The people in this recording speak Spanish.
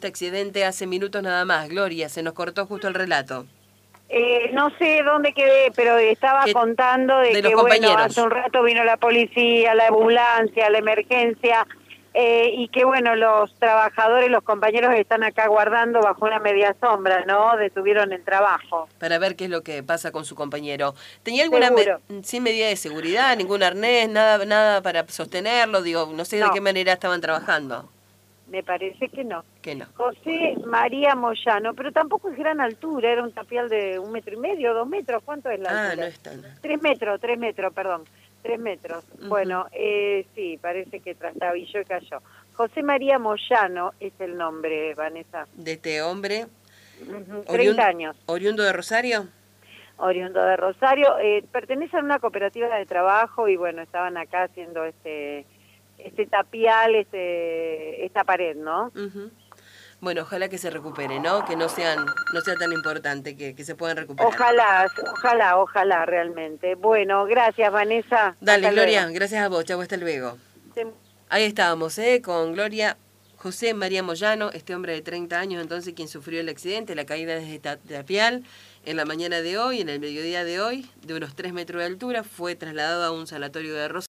este accidente hace minutos nada más. Gloria, se nos cortó justo el relato. No sé dónde quedé, pero estaba contando de que, bueno, hace un rato vino la policía, la ambulancia, la emergencia, y que, bueno, los trabajadores, los compañeros están acá guardando bajo una media sombra, ¿no? Detuvieron el trabajo. Para ver qué es lo que pasa con su compañero. ¿Tenía alguna sin medida de seguridad, ningún arnés, nada para sostenerlo? Digo, no sé de qué manera estaban trabajando. Me parece que no. Que no. José María Moyano, pero tampoco es gran altura, era un tapial de 1,5 metros, 2 metros, ¿cuánto es la altura? No es tan... 3 metros, perdón, 3 metros. Bueno, sí, parece que trastabilló y cayó. José María Moyano es el nombre, Vanessa. ¿De este hombre? 30 años. ¿Oriundo de Rosario? Oriundo de Rosario, pertenece a una cooperativa de trabajo y bueno, estaban acá haciendo este tapial, esta pared, ¿no? Bueno, ojalá que se recupere, ¿no? Que no sea tan importante, que se puedan recuperar. Ojalá, realmente. Bueno, gracias, Vanessa. Dale, hasta Gloria, luego. Gracias a vos, chau, hasta luego. Ahí estábamos, con Gloria José María Moyano, este hombre de 30 años, entonces, quien sufrió el accidente, la caída desde tapial, en la mañana de hoy, en el mediodía de hoy, de unos 3 metros de altura, fue trasladado a un sanatorio de Rosario.